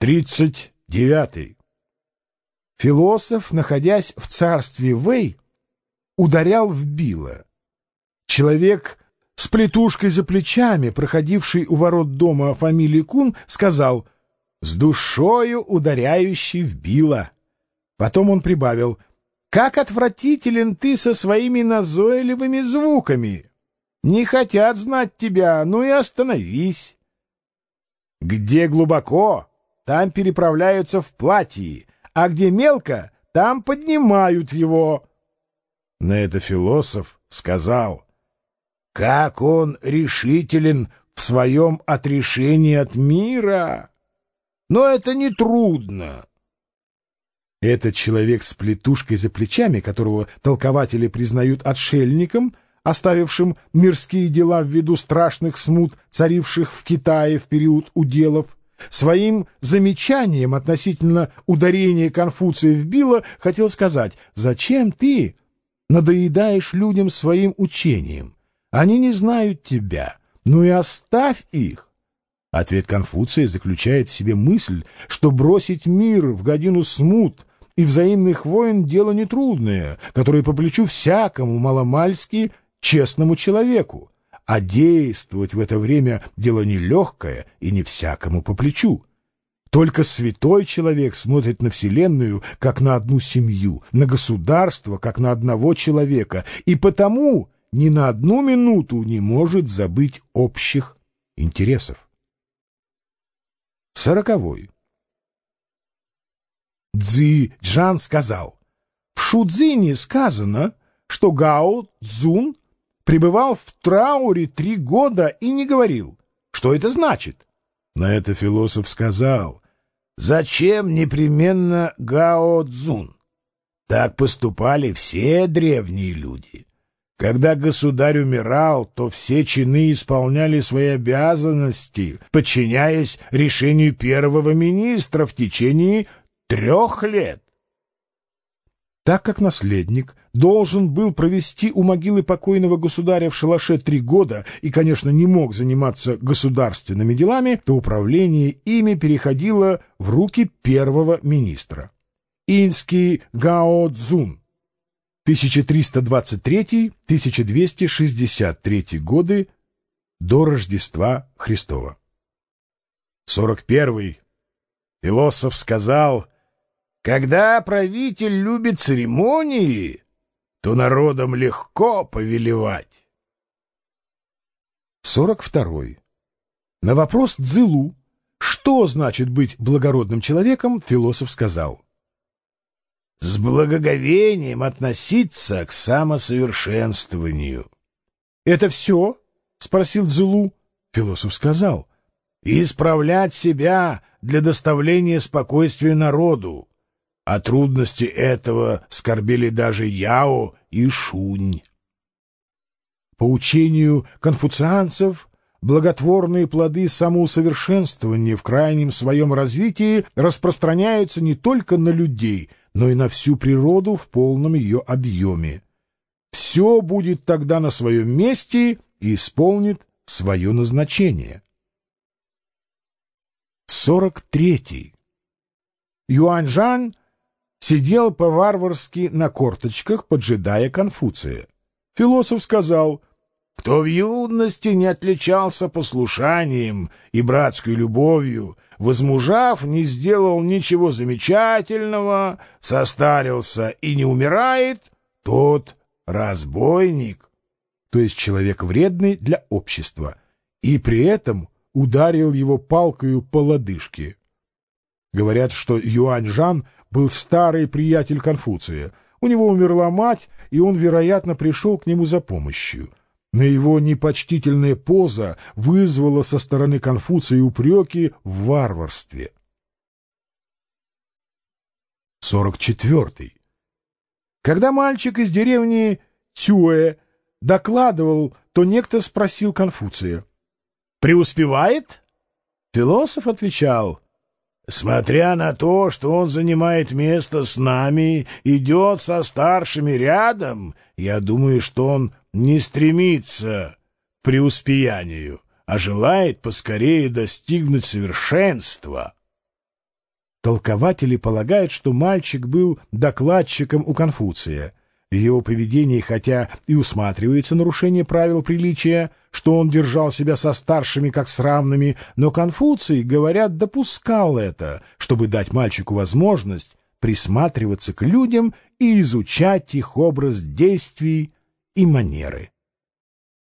39. Философ, находясь в царстве Вэй, ударял в било. Человек с плетушкой за плечами, проходивший у ворот дома фамилии Кун, сказал: «С душою ударяющий в било». Потом он прибавил: «Как отвратителен ты со своими назойливыми звуками! Не хотят знать тебя, ну и остановись. Где глубоко, там переправляются в платье, а где мелко, там поднимают его». На это философ сказал: «Как он решителен в своем отрешении от мира! Но это не трудно». Этот человек с плетушкой за плечами, которого толкователи признают отшельником, оставившим мирские дела ввиду страшных смут, царивших в Китае в период уделов, своим замечанием относительно ударения Конфуция в било хотел сказать: «Зачем ты надоедаешь людям своим учением? Они не знают тебя, ну и оставь их». Ответ Конфуция заключает в себе мысль, что бросить мир в годину смут и взаимных войн — дело нетрудное, которое по плечу всякому маломальски честному человеку, а действовать в это время — дело нелегкое и не всякому по плечу. Только святой человек смотрит на Вселенную как на одну семью, на государство как на одного человека, и потому ни на одну минуту не может забыть общих интересов. 40. Цзи Джан сказал: «В Шудзине сказано, что Гао Цзун пребывал в трауре 3 года и не говорил. Что это значит?» На это философ сказал: «Зачем непременно Гао Цзун? Так поступали все древние люди. Когда государь умирал, то все чины исполняли свои обязанности, подчиняясь решению первого министра в течение 3 лет. Так как наследник должен был провести у могилы покойного государя в шалаше 3 года и, конечно, не мог заниматься государственными делами, то управление ими переходило в руки первого министра. Инский Гао Цзун, 1323-1263 годы до Рождества Христова. 41. Философ сказал: «Когда правитель любит церемонии, то народом легко повелевать». 42. На вопрос Цзилу, что значит быть благородным человеком, философ сказал: «С благоговением относиться к самосовершенствованию». «Это все?» — спросил Цзилу. Философ сказал: «Исправлять себя для доставления спокойствия народу. О трудности этого скорбели даже Яо и Шунь». По учению конфуцианцев, благотворные плоды самоусовершенствования в крайнем своем развитии распространяются не только на людей, но и на всю природу в полном ее объеме. Все будет тогда на своем месте и исполнит свое назначение. 43. Юаньжан сидел по-варварски на корточках, поджидая Конфуция. Философ сказал: «Кто в юности не отличался послушанием и братской любовью, возмужав, не сделал ничего замечательного, состарился и не умирает, тот разбойник», то есть человек вредный для общества, и при этом ударил его палкою по лодыжке. Говорят, что Юаньжан был старый приятель Конфуция. У него умерла мать, и он, вероятно, пришел к нему за помощью. Но его непочтительная поза вызвала со стороны Конфуция упреки в варварстве. 44. Когда мальчик из деревни Цюэ докладывал, то некто спросил Конфуция: «Преуспевает?» Философ отвечал: «Смотря на то, что он занимает место с нами, идет со старшими рядом, я думаю, что он не стремится к преуспеянию, а желает поскорее достигнуть совершенства». Толкователи полагают, что мальчик был докладчиком у Конфуция. В его поведении, хотя и усматривается нарушение правил приличия, что он держал себя со старшими как с равными, но Конфуций, говорят, допускал это, чтобы дать мальчику возможность присматриваться к людям и изучать их образ действий и манеры.